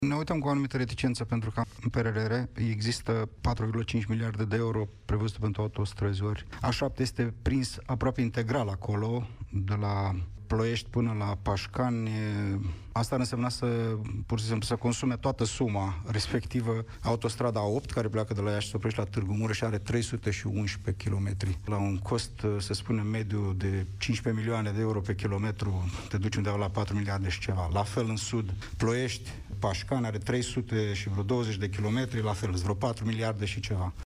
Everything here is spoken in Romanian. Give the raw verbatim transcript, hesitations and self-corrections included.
Ne uităm cu o anumită reticență pentru că în P R R R există patru virgulă cinci miliarde de euro prevăzute pentru autostrăzi, ori A șapte este prins aproape integral acolo, de la Ploiești până la Pașcani. Asta ar însemna să, pur și simplu, să consume toată suma, respectivă autostrada A opt, care pleacă de la Iași și se oprește la Târgu Mureș și are trei sute unsprezece kilometri. La un cost, să spunem, mediu de cincisprezece milioane de euro pe kilometru, te duci undeva la patru miliarde și ceva. La fel în sud, Ploiești, Pașcani are trei sute și vreo douăzeci de kilometri, la fel, vreo patru miliarde și ceva.